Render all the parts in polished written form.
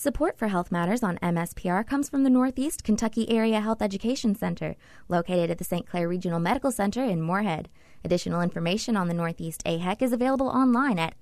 Support for Health Matters on MSPR comes from the Northeast Kentucky Area Health Education Center, located at the St. Clair Regional Medical Center in Moorhead. Additional information on the Northeast AHEC is available online at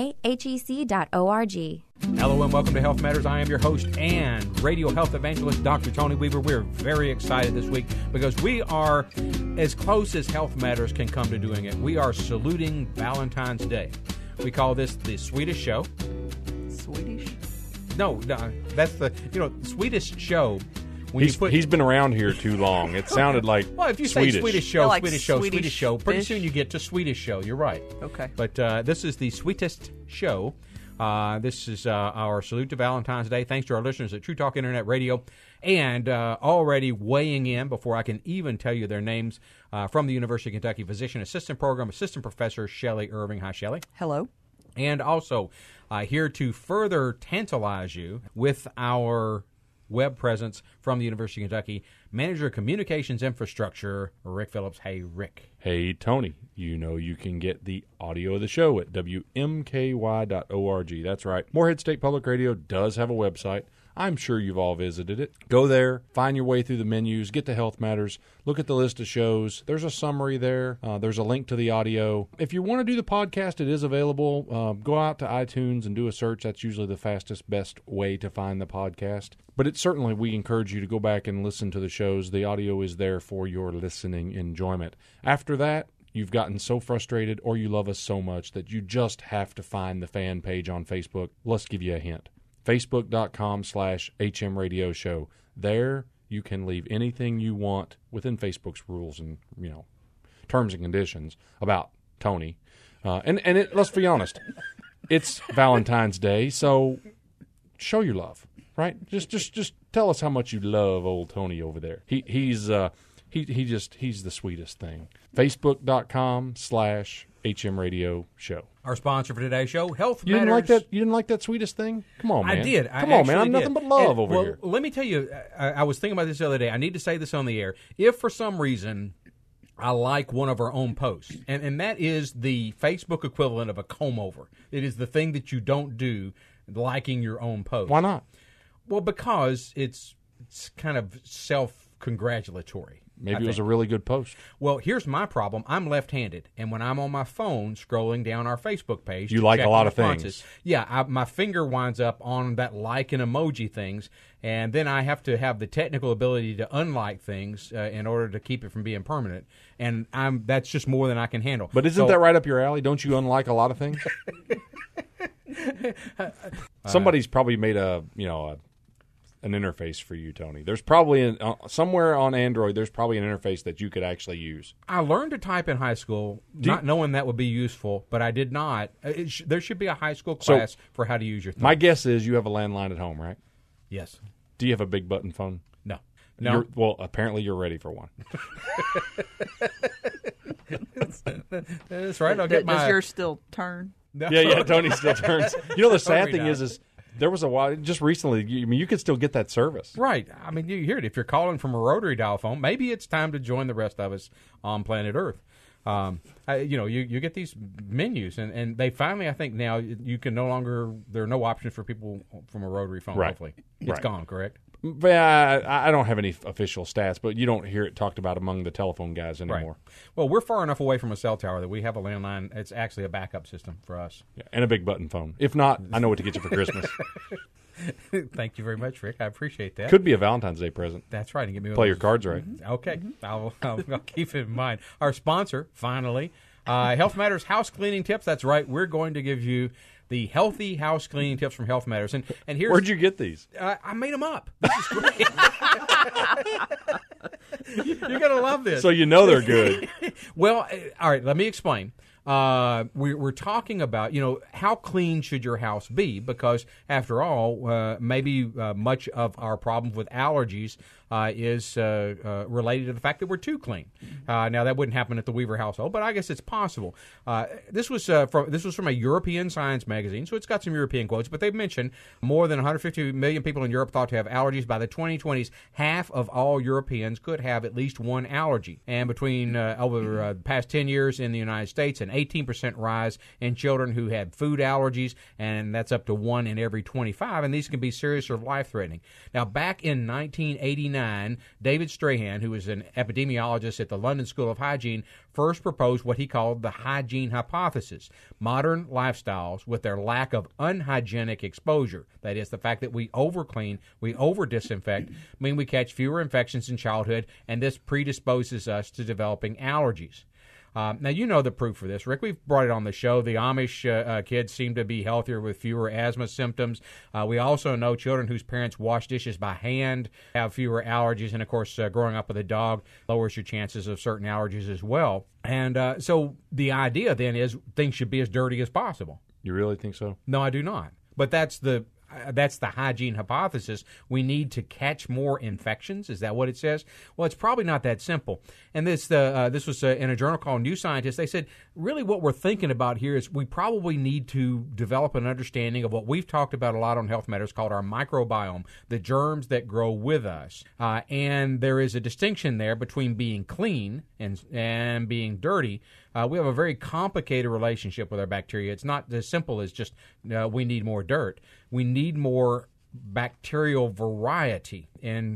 neahec.org. Hello and welcome to Health Matters. I am your host and radio health evangelist, Dr. Tony Weaver. We're very excited this week because we are as close as Health Matters can come to doing it. We are saluting Valentine's Day. We call this the Swedish show. Swedish? No, that's the Swedish show. He's been around here too long. It sounded like well, if you Swedish. say Swedish show, like Swedish show, pretty fish? soon you get to Swedish show. You're right. Okay. But this is the sweetest show. This is our salute to Valentine's Day. Thanks to our listeners at True Talk Internet Radio. And already weighing in, before I can even tell you their names, from the University of Kentucky Physician Assistant Program, Assistant Professor Shelley Irving. Hi, Shelley. Hello. And also here to further tantalize you with our web presence from the University of Kentucky, Manager of Communications Infrastructure, Rick Phillips. Hey, Rick. Hey, Tony. You know you can get the audio of the show at WMKY.org. That's right. Moorhead State Public Radio does have a website. I'm sure you've all visited it. Go there, find your way through the menus, get to Health Matters, look at the list of shows. There's a summary there. There's a link to the audio. If you want to do the podcast, it is available. Go out to iTunes and do a search. That's usually the fastest, best way to find the podcast. But we encourage you to go back and listen to the shows. The audio is there for your listening enjoyment. After that, you've gotten so frustrated or you love us so much that you just have to find the fan page on Facebook. Let's give you a hint. Facebook.com/HM Radio Show. There you can leave anything you want within Facebook's rules and terms and conditions about Tony. Let's be honest, it's Valentine's Day, so show your love, right? Just tell us how much you love old Tony over there. He's the sweetest thing. Facebook.com/HM Radio Show. Our sponsor for today's show, Health You Matters. didn't like that? You didn't like that sweetest thing? Come on, man. I did. Come on, man. I'm nothing but love over here. Let me tell you, I was thinking about this the other day. I need to say this on the air. If for some reason I like one of our own posts, and that is the Facebook equivalent of a comb-over. It is the thing that you don't do, liking your own post. Why not? Well, because it's kind of self-congratulatory. Maybe it was a really good post. Well, here's my problem. I'm left-handed, and when I'm on my phone scrolling down our Facebook page, you like a lot of things. Yeah, my finger winds up on that like and emoji things, and then I have to have the technical ability to unlike things in order to keep it from being permanent, and that's just more than I can handle. But isn't that right up your alley? Don't you unlike a lot of things? Somebody's probably made an interface for you, Tony. There's probably somewhere on Android, there's probably an interface that you could actually use. I learned to type in high school, not knowing that would be useful, but I did not. There should be a high school class for how to use your thumb. My guess is you have a landline at home, right? Yes. Do you have a big button phone? No. Well, apparently you're ready for one. That's right. Does yours still turn? No. Yeah, Tony still turns. The sad thing is there was a while, just recently, you could still get that service. Right. I mean, you hear it. If you're calling from a rotary dial phone, maybe it's time to join the rest of us on planet Earth. You get these menus, and they finally, I think now, you can no longer, there are no options for people from a rotary phone, hopefully. It's gone, correct? Yeah, I don't have any official stats, but you don't hear it talked about among the telephone guys anymore. Right. Well, we're far enough away from a cell tower that we have a landline. It's actually a backup system for us. Yeah, and a big button phone. If not, I know what to get you for Christmas. Thank you very much, Rick. I appreciate that. Could be a Valentine's Day present. That's right. And get me Play your cards right. Mm-hmm. Okay. I'll keep it in mind. Our sponsor, finally, Health Matters House Cleaning Tips. That's right. We're going to give you the healthy house cleaning tips from Health Matters. And here's, where'd you get these? I made them up. This is great. You're going to love this. So you know they're good. Well, all right, let me explain. We're talking about, how clean should your house be? Because, after all, maybe much of our problem with allergies is related to the fact that we're too clean. Now, that wouldn't happen at the Weaver household, but I guess it's possible. This was from a European Science magazine, so it's got some European quotes, but they've mentioned more than 150 million people in Europe thought to have allergies. By the 2020s, half of all Europeans could have at least one allergy. And between over the past 10 years in the United States and an 18% rise in children who had food allergies, and that's up to 1 in every 25, and these can be serious or life-threatening. Now, back in 1989, David Strahan, who was an epidemiologist at the London School of Hygiene, first proposed what he called the hygiene hypothesis. Modern lifestyles, with their lack of unhygienic exposure, that is, the fact that we over-clean, we over-disinfect, mean we catch fewer infections in childhood, and this predisposes us to developing allergies. Now, you know the proof for this, Rick. We've brought it on the show. The Amish kids seem to be healthier with fewer asthma symptoms. We also know children whose parents wash dishes by hand have fewer allergies. And, of course, growing up with a dog lowers your chances of certain allergies as well. And so the idea then is things should be as dirty as possible. You really think so? No, I do not. But that's the hygiene hypothesis. We need to catch more infections. Is that what it says? Well, it's probably not that simple. And this was in a journal called New Scientist. They said, really what we're thinking about here is we probably need to develop an understanding of what we've talked about a lot on Health Matters called our microbiome, the germs that grow with us. And there is a distinction there between being clean and being dirty. We have a very complicated relationship with our bacteria. It's not as simple as just we need more dirt. We need more bacterial variety. In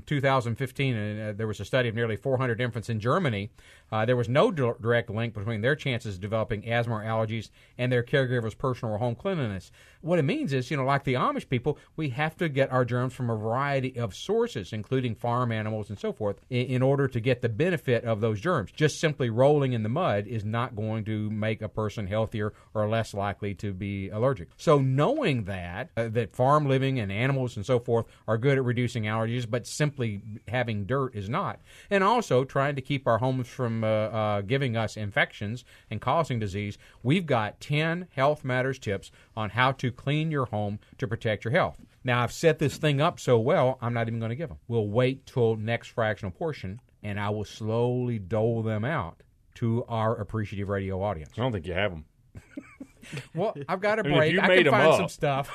2015, there was a study of nearly 400 infants in Germany. There was no direct link between their chances of developing asthma or allergies and their caregiver's personal or home cleanliness. What it means is, like the Amish people, we have to get our germs from a variety of sources, including farm animals and so forth, in order to get the benefit of those germs. Just simply rolling in the mud is not going to make a person healthier or less likely to be allergic. So knowing that farm living and animals and so forth are good at reducing allergies, but simply having dirt is not. And also trying to keep our homes from giving us infections and causing disease, we've got 10 Health Matters tips on how to clean your home to protect your health. Now, I've set this thing up so well, I'm not even going to give them. We'll wait till next fractional portion, and I will slowly dole them out to our appreciative radio audience. I don't think you have them. Well, I've got a break. I can find some stuff.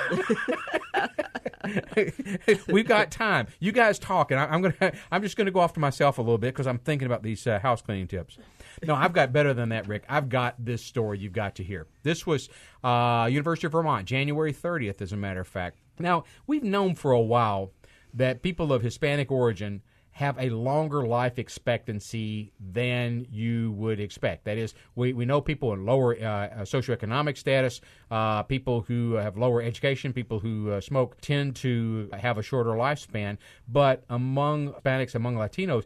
We've got time. You guys talk, and I'm just going to go off to myself a little bit because I'm thinking about these house cleaning tips. No, I've got better than that, Rick. I've got this story you've got to hear. This was University of Vermont, January 30th, as a matter of fact. Now, we've known for a while that people of Hispanic origin have a longer life expectancy than you would expect. That is, we know people in lower socioeconomic status, people who have lower education, people who smoke tend to have a shorter lifespan. But among Hispanics, among Latinos,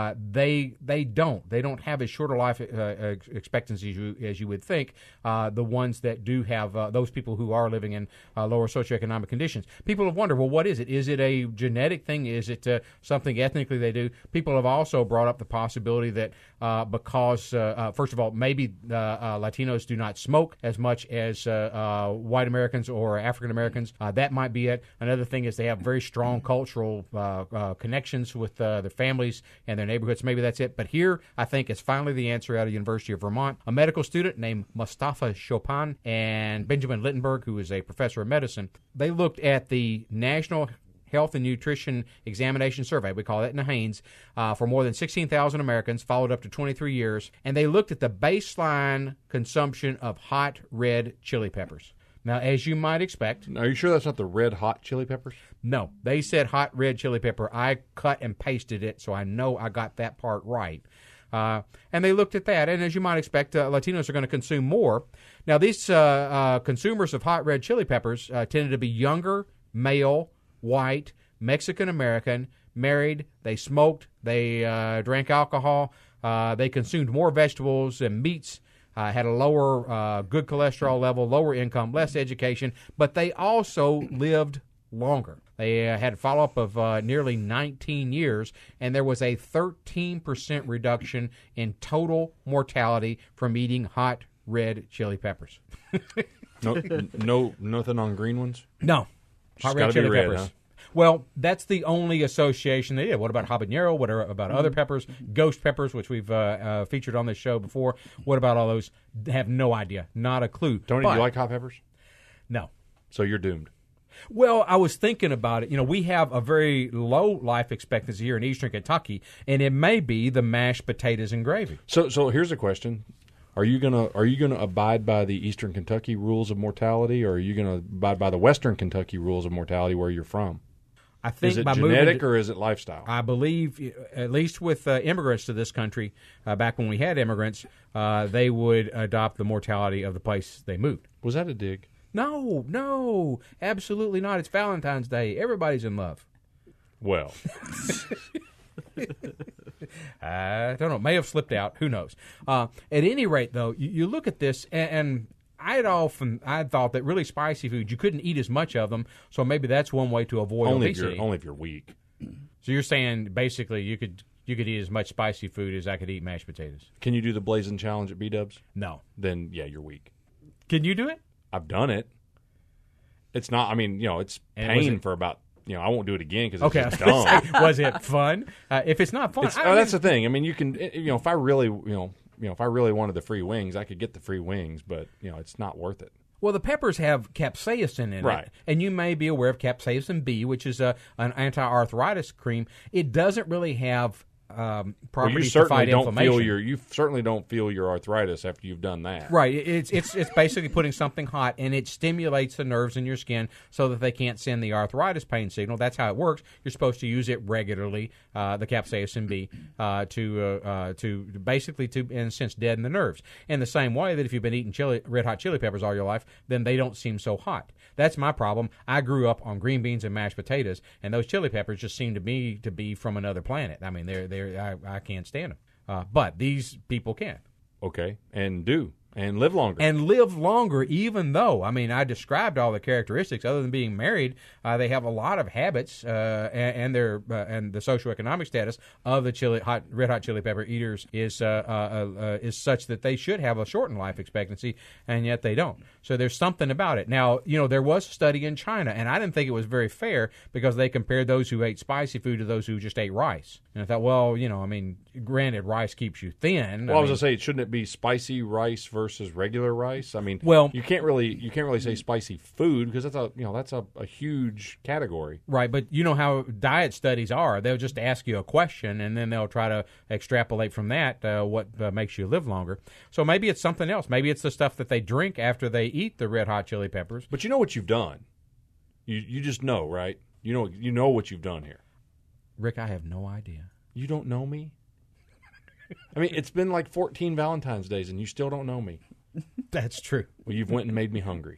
they don't have as shorter life expectancy as you would think. The ones that do have those people who are living in lower socioeconomic conditions. People have wondered, well, what is it? Is it a genetic thing? Is it something ethnically they do? People have also brought up the possibility that because, first of all, maybe Latinos do not smoke as much as white Americans or African Americans. That might be it. Another thing is they have very strong cultural connections with their families and their neighborhoods. Maybe that's it. But here, I think, is finally the answer out of University of Vermont. A medical student named Mustafa Chopin and Benjamin Littenberg, who is a professor of medicine, they looked at the National Health and Nutrition Examination Survey, we call that NHANES, for more than 16,000 Americans, followed up to 23 years, and they looked at the baseline consumption of hot red chili peppers. Now, as you might expect... Are you sure that's not the red hot chili peppers? No, they said hot red chili pepper. I cut and pasted it, so I know I got that part right. And they looked at that, and as you might expect, Latinos are going to consume more. Now, these consumers of hot red chili peppers tended to be younger, male, white, Mexican-American, married, they smoked, they drank alcohol, they consumed more vegetables and meats, had a lower good cholesterol level, lower income, less education, but they also lived longer. They had a follow-up of nearly 19 years, and there was a 13% reduction in total mortality from eating hot red chili peppers. No, nothing on green ones? No. Hot red chili peppers. Huh? Well, that's the only association they did. What about habanero? What about other peppers? Ghost peppers, which we've featured on this show before. What about all those? Have no idea. Not a clue. Tony, do you like hot peppers? No. So you're doomed. Well, I was thinking about it. We have a very low life expectancy here in eastern Kentucky, and it may be the mashed potatoes and gravy. So here's a question. Are you gonna abide by the Eastern Kentucky rules of mortality, or are you gonna abide by the Western Kentucky rules of mortality where you're from? I think Is it by genetic or is it lifestyle? I believe, at least with immigrants to this country, back when we had immigrants, they would adopt the mortality of the place they moved. Was that a dig? No, absolutely not. It's Valentine's Day. Everybody's in love. Well, I don't know. May have slipped out. Who knows? At any rate, though, you look at this, and I thought that really spicy foods, you couldn't eat as much of them, so maybe that's one way to avoid obesity. Only if you're weak. So you're saying basically you could eat as much spicy food as I could eat mashed potatoes. Can you do the Blazing Challenge at B-Dubs? No. Then, yeah, you're weak. Can you do it? I've done it. It's not, it's pain for about, I won't do it again because it's just dumb. Was it fun? If it's not fun, that's the thing. I mean, you can, if I really, if I really wanted the free wings, I could get the free wings, but, it's not worth it. Well, the peppers have capsaicin in right. it, and you may be aware of capsaicin B, which is an anti-arthritis cream. It doesn't really have properties to fight inflammation. You certainly don't feel your arthritis after you've done that. Right. It's basically putting something hot, and it stimulates the nerves in your skin so that they can't send the arthritis pain signal. That's how it works. You're supposed to use it regularly, the capsaicin B, to basically, in a sense, deaden the nerves. In the same way that if you've been eating red hot chili peppers all your life, then they don't seem so hot. That's my problem. I grew up on green beans and mashed potatoes, and those chili peppers just seem to me to be from another planet. I mean, I can't stand them. But these people can. Okay, and live longer. And live longer, even though, I described all the characteristics. Other than being married, they have a lot of habits and the socioeconomic status of the red hot chili pepper eaters is such that they should have a shortened life expectancy, and yet they don't. So there's something about it. Now, there was a study in China, and I didn't think it was very fair because they compared those who ate spicy food to those who just ate rice. And I thought, well, granted, rice keeps you thin. Well, I was going to say, shouldn't it be spicy rice versus regular rice? You can't really say spicy food because that's a huge category. Right, but you know how diet studies are. They'll just ask you a question, and then they'll try to extrapolate from that what makes you live longer. So maybe it's something else. Maybe it's the stuff that they drink after they eat the red hot chili peppers. But you know what you've done. You just know, right? You know what you've done here. Rick, I have no idea. You don't know me? It's been like 14 Valentine's Days, and you still don't know me. That's true. Well, you've went and made me hungry.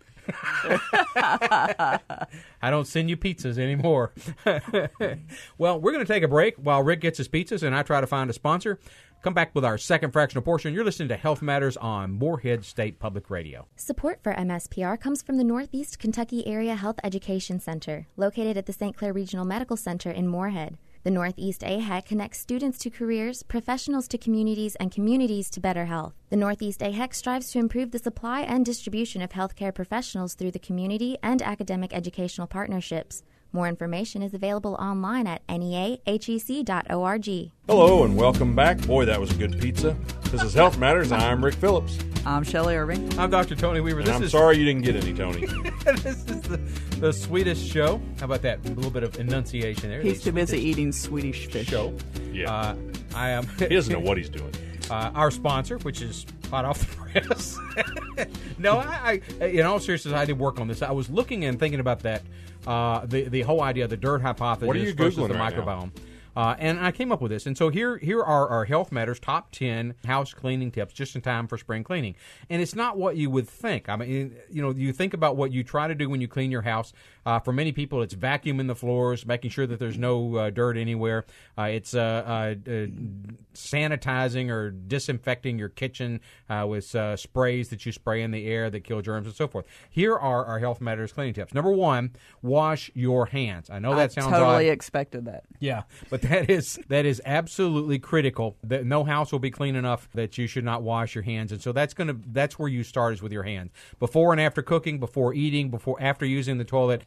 I don't send you pizzas anymore. Well, we're going to take a break while Rick gets his pizzas and I try to find a sponsor. Come back with our second fractional portion. You're listening to Health Matters on Moorhead State Public Radio. Support for MSPR comes from the Northeast Kentucky Area Health Education Center, located at the St. Clair Regional Medical Center in Moorhead. The Northeast AHEC connects students to careers, professionals to communities, and communities to better health. The Northeast AHEC strives to improve the supply and distribution of healthcare professionals through the community and academic educational partnerships. More information is available online at neahec.org. Hello and welcome back. Boy, that was a good pizza. This is Health Matters. I'm Rick Phillips. I'm Shelley Irving. I'm Dr. Tony Weaver. I'm sorry you didn't get any, Tony. This is the Swedish show. How about that? A little bit of enunciation there. He's too busy eating Swedish fish. Show. Yeah. I am. He doesn't know what he's doing. Our sponsor, which is hot off the press. No, I in all seriousness, I did work on this. I was looking and thinking about that, the whole idea of the dirt hypothesis what are you versus Googling the right microbiome. And I came up with this. And so here are our Health Matters top 10 house cleaning tips just in time for spring cleaning. And it's not what you would think. You think about what you try to do when you clean your house. For many people, it's vacuuming the floors, making sure that there's no dirt anywhere. It's sanitizing or disinfecting your kitchen with sprays that you spray in the air that kill germs and so forth. Here are our Health Matters cleaning tips. Number 1, wash your hands. I know that sounds totally odd. expected that. Yeah, but that is absolutely critical. That no house will be clean enough that you should not wash your hands, and so that's where you start is with your hands. Before and after cooking, before eating, after using the toilet,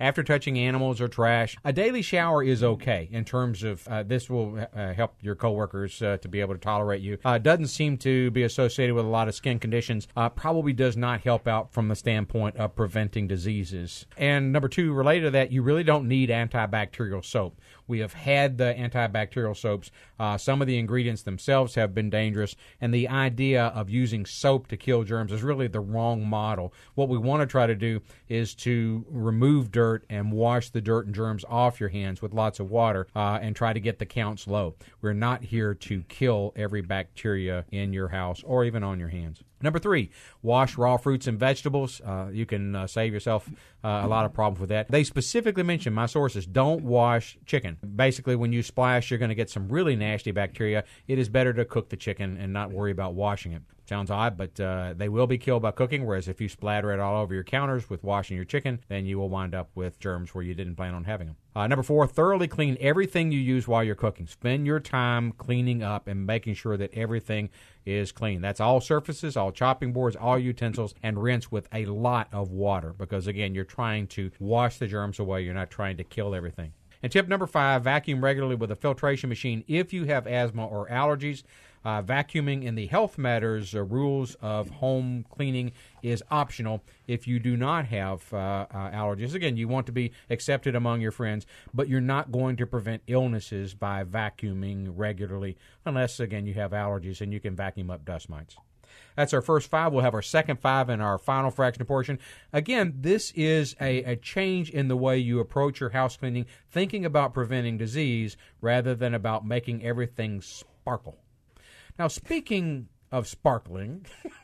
after touching animals or trash. A daily shower is okay in terms of this will help your coworkers to be able to tolerate you. Doesn't seem to be associated with a lot of skin conditions. Probably does not help out from the standpoint of preventing diseases. And number 2, related to that, you really don't need antibacterial soap. We have had the antibacterial soaps. Some of the ingredients themselves have been dangerous, and the idea of using soap to kill germs is really the wrong model. What we want to try to do is to remove dirt and wash the dirt and germs off your hands with lots of water and try to get the counts low. We're not here to kill every bacteria in your house or even on your hands. Number 3, wash raw fruits and vegetables. You can save yourself a lot of problems with that. They specifically mention, my sources, don't wash chicken. Basically, when you splash, you're going to get some really nasty bacteria. It is better to cook the chicken and not worry about washing it. Sounds odd, but they will be killed by cooking, whereas if you splatter it all over your counters with washing your chicken, then you will wind up with germs where you didn't plan on having them. Number 4, thoroughly clean everything you use while you're cooking. Spend your time cleaning up and making sure that everything is clean. That's all surfaces, all chopping boards, all utensils, and rinse with a lot of water because, again, you're trying to wash the germs away. You're not trying to kill everything. And tip number 5, vacuum regularly with a filtration machine if you have asthma or allergies. Vacuuming in the Health Matters rules of home cleaning is optional if you do not have allergies. Again, you want to be accepted among your friends, but you're not going to prevent illnesses by vacuuming regularly unless, again, you have allergies and you can vacuum up dust mites. That's our first 5. We'll have our second 5 in our final fraction portion. Again, this is a change in the way you approach your house cleaning, thinking about preventing disease rather than about making everything sparkle. Now, speaking of sparkling...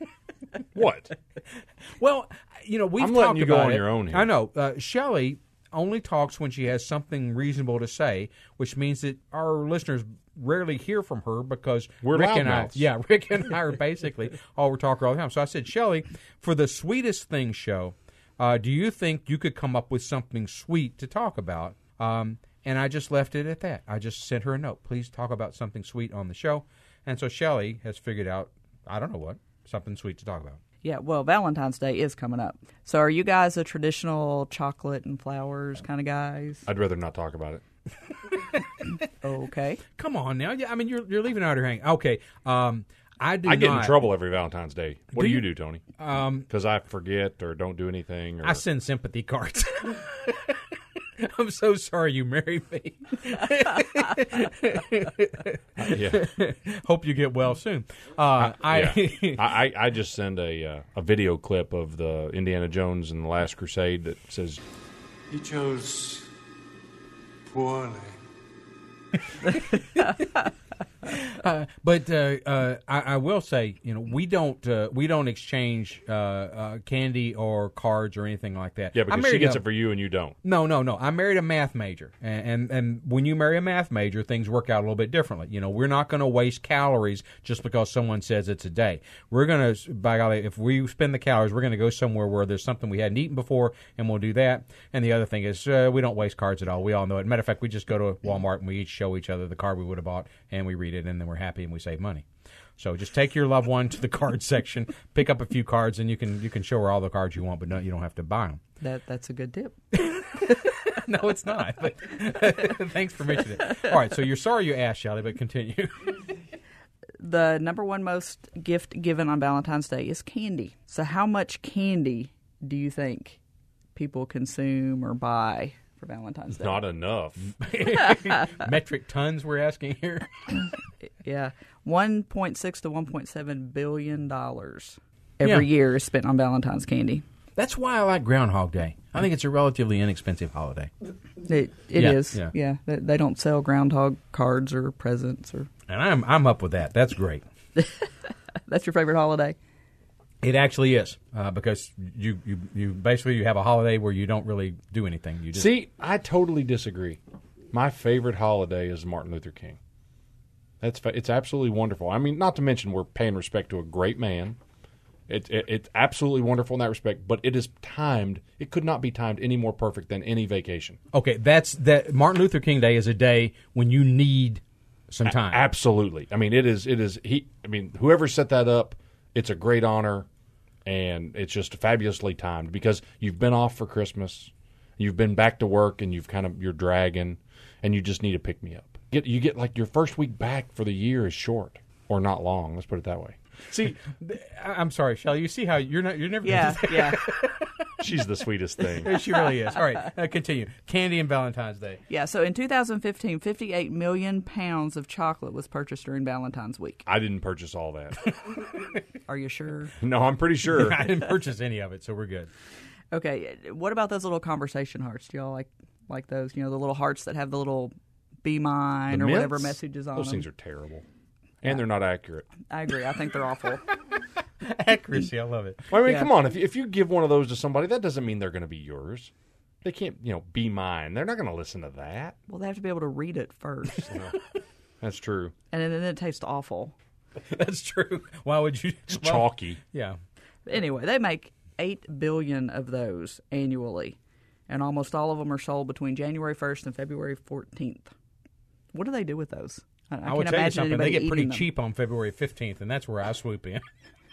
What? Well, we've talked about it. I'm letting you go on your own here. I know. Shelley only talks when she has something reasonable to say, which means that our listeners rarely hear from her because we're Rick and I, loudmouths. Rick and I are basically all we talk all the time. So I said, Shelley, for the Sweetest Thing show, do you think you could come up with something sweet to talk about? And I just left it at that. I just sent her a note. Please talk about something sweet on the show. And so Shelley has figured out, I don't know what, something sweet to talk about. Yeah, well, Valentine's Day is coming up. So are you guys a traditional chocolate and flowers kind of guys? I'd rather not talk about it. Okay. Come on now. Yeah, I mean, you're leaving out here hanging. Okay. I get in trouble every Valentine's Day. What do you you do, Tony? Because I forget or don't do anything. Or... I send sympathy cards. I'm so sorry you married me. Yeah. Hope you get well soon. I just send a video clip of the Indiana Jones and the Last Crusade that says, "He chose poorly." But I will say, we don't exchange candy or cards or anything like that. Yeah, because she gets it for you and you don't. No. I married a math major, and when you marry a math major, things work out a little bit differently. We're not going to waste calories just because someone says it's a day. We're going to, by golly, if we spend the calories, we're going to go somewhere where there's something we hadn't eaten before, and we'll do that. And the other thing is, we don't waste cards at all. We all know it. Matter of fact, we just go to Walmart and we each show each other the card we would have bought, and we read it, and then we're happy and we save money. So just take your loved one to the card section, pick up a few cards, and you can show her all the cards you want, but you don't have to buy them. That's a good tip. No, it's not. But thanks for mentioning it. All right, so you're sorry you asked, Shelley, but continue. The number one most gift given on Valentine's Day is candy. So how much candy do you think people consume or buy for Valentine's Day? Not enough. Metric tons we're asking here. Yeah. $1.6 to $1.7 billion every year is spent on Valentine's candy. That's why I like Groundhog Day. I think it's a relatively inexpensive holiday. It is. Yeah. They don't sell groundhog cards or presents or. And I'm up with that. That's great. That's your favorite holiday? It actually is because you basically you have a holiday where you don't really do anything. You just See, I totally disagree. My favorite holiday is Martin Luther King. It's absolutely wonderful. I mean, not to mention we're paying respect to a great man. It's absolutely wonderful in that respect, but it is timed. It could not be timed any more perfect than any vacation. Okay, that Martin Luther King Day is a day when you need some time. Absolutely. I mean, it is. Whoever set that up, it's a great honor, and it's just fabulously timed because you've been off for Christmas. You've been back to work and you're dragging, and you just need to pick me up. You get like your first week back for the year is short or not long. Let's put it that way. See, I'm sorry, Shelley. You see how you're never. Yeah, yeah. She's the sweetest thing. She really is. All right, continue. Candy and Valentine's Day. Yeah, so in 2015, 58 million pounds of chocolate was purchased during Valentine's week. I didn't purchase all that. Are you sure? No, I'm pretty sure. I didn't purchase any of it, so we're good. Okay, what about those little conversation hearts? Do y'all like those? You know, the little hearts that have the little be mine The or whatever mints? messages on Those them. things are terrible. And they're not accurate. I agree. I think they're awful. Accuracy, I love it. Well, I mean, Yeah. come on. If you give one of those to somebody, that doesn't mean they're going to be yours. They can't, be mine. They're not going to listen to that. Well, they have to be able to read it first. That's true. And then it tastes awful. That's true. Why would you? It's chalky. Yeah. Anyway, they make 8 billion of those annually, and almost all of them are sold between January 1st and February 14th. What do they do with those? I I can't would tell you imagine something. anybody They get pretty eating them. cheap on February 15th, and that's where I swoop in.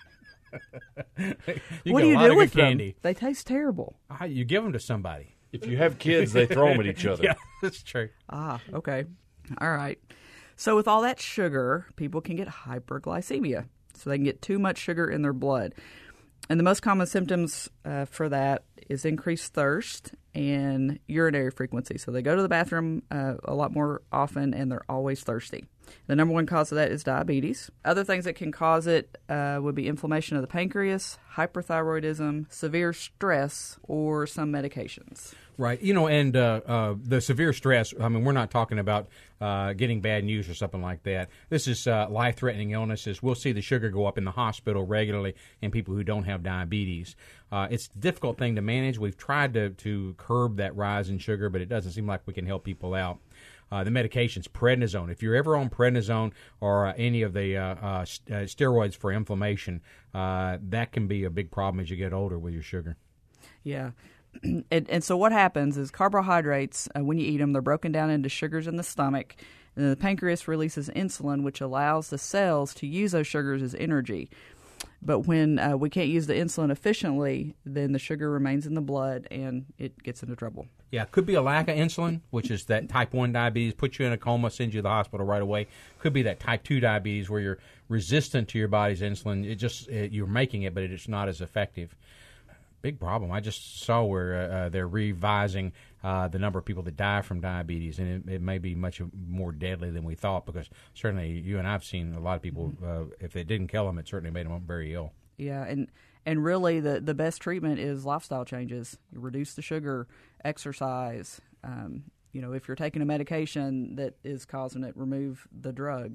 You What get do a you lot do of with good candy. them? They taste terrible. You give them to somebody. If you have kids, they throw them at each other. Yeah, that's true. Ah, okay. All right. So with all that sugar, people can get hyperglycemia. So they can get too much sugar in their blood. And the most common symptoms for that is increased thirst and urinary frequency. So they go to the bathroom a lot more often, and they're always thirsty. The number one cause of that is diabetes. Other things that can cause it would be inflammation of the pancreas, hyperthyroidism, severe stress, or some medications. Right. And the severe stress, I mean, we're not talking about getting bad news or something like that. This is life-threatening illnesses. We'll see the sugar go up in the hospital regularly in people who don't have diabetes. It's a difficult thing to manage. We've tried to curb that rise in sugar, but it doesn't seem like we can help people out. The medications, prednisone. If you're ever on prednisone or any of the steroids for inflammation, that can be a big problem as you get older with your sugar. Yeah. And so what happens is carbohydrates, when you eat them, they're broken down into sugars in the stomach, and then the pancreas releases insulin, which allows the cells to use those sugars as energy. But when we can't use the insulin efficiently, then the sugar remains in the blood, and it gets into trouble. Yeah, it could be a lack of insulin, which is that type 1 diabetes, puts you in a coma, sends you to the hospital right away. Could be that type 2 diabetes where you're resistant to your body's insulin. You're making it, but it's not as effective. Big problem. I just saw where they're revising the number of people that die from diabetes, and it may be much more deadly than we thought, because certainly you and I have seen a lot of people, if it didn't kill them, it certainly made them very ill. Yeah, and really the best treatment is lifestyle changes. You reduce the sugar, exercise. If you're taking a medication that is causing it, remove the drug.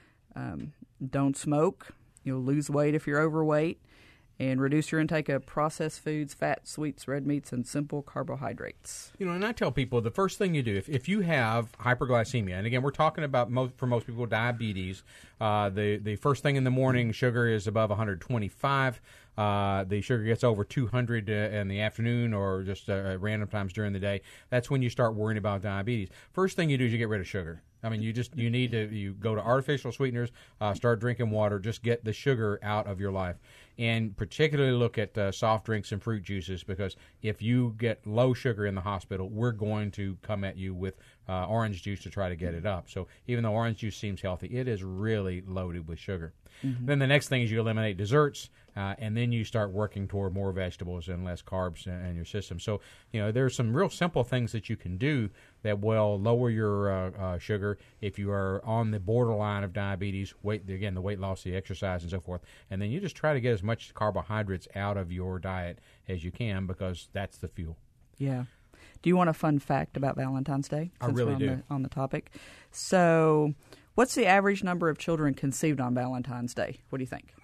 Don't smoke. Lose weight if you're overweight. And reduce your intake of processed foods, fat, sweets, red meats, and simple carbohydrates. And I tell people the first thing you do, if you have hyperglycemia, and again, we're talking about for most people diabetes, the first thing in the morning, sugar is above 125. The sugar gets over 200 in the afternoon or just random times during the day. That's when you start worrying about diabetes. First thing you do is you get rid of sugar. I mean, you go to artificial sweeteners, start drinking water, just get the sugar out of your life. And particularly look at soft drinks and fruit juices, because if you get low sugar in the hospital, we're going to come at you with orange juice to try to get it up. So even though orange juice seems healthy, it is really loaded with sugar. Mm-hmm. Then the next thing is you eliminate desserts, and then you start working toward more vegetables and less carbs in your system. So, there's some real simple things that you can do that will lower your sugar if you are on the borderline of diabetes, the weight loss, the exercise, and so forth. And then you just try to get as much carbohydrates out of your diet as you can, because that's the fuel. Yeah. Do you want a fun fact about Valentine's Day? I really we're do. On the topic. So, what's the average number of children conceived on Valentine's Day? What do you think?